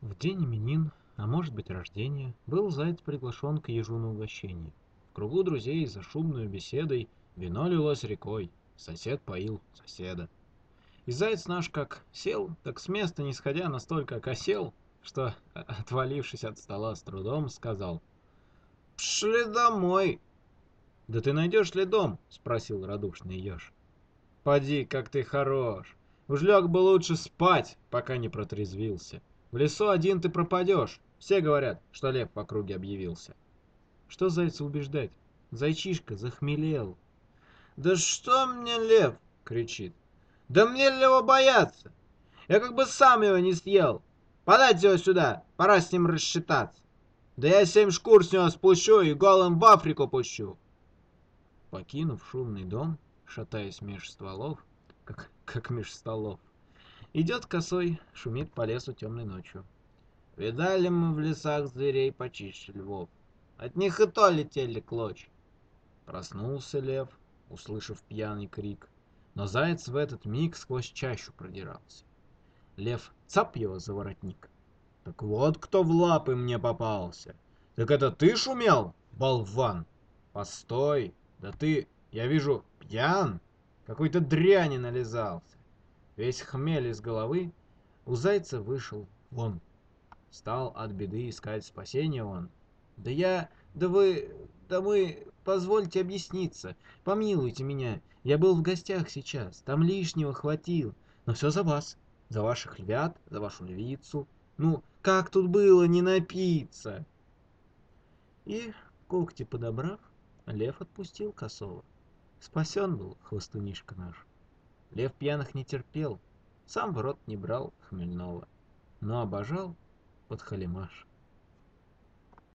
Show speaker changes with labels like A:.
A: В день именин, а может быть рождения, был заяц приглашен к ежу на угощение. В кругу друзей за шумную беседой вино лилось рекой, сосед поил соседа. И заяц наш как сел, так с места не сходя настолько окосел, что, отвалившись от стола с трудом, сказал: «Пшли домой!» «Да ты найдешь ли дом?» — спросил радушный еж. «Поди, как ты хорош! Уж лег бы лучше спать, пока не протрезвился. В лесу один ты пропадешь. Все говорят, что лев в округе объявился». Что зайца убеждать? Зайчишка захмелел.
B: «Да что мне лев?» — кричит. «Да мне ли его бояться? Я как бы сам его не съел. Подайте его сюда, пора с ним рассчитаться. Да я 7 шкур с него спущу и голым в Африку пущу».
A: Покинув шумный дом, шатаясь меж стволов, как меж столов, идет косой, шумит по лесу темной ночью.
B: Видали мы в лесах зверей почище львов. От них и то летели клочья.
A: Проснулся лев, услышав пьяный крик, но заяц в этот миг сквозь чащу продирался. Лев цап его за воротник. «Так вот кто в лапы мне попался! Так это ты шумел, болван? Постой! Да ты, я вижу, пьян! Какой-то дряни нализался!» Весь хмель из головы у зайца вышел вон. Стал от беды искать спасения он. «Да я... Да вы... Да мы... Позвольте объясниться. Помилуйте меня. Я был в гостях сейчас. Там лишнего хватил. Но все за вас. За ваших львят, за вашу львицу. Ну, как тут было не напиться?» И, когти подобрав, лев отпустил косого. Спасен был хвостунишка наш. Лев пьяных не терпел, сам в рот не брал хмельного, но обожал подхалимаш.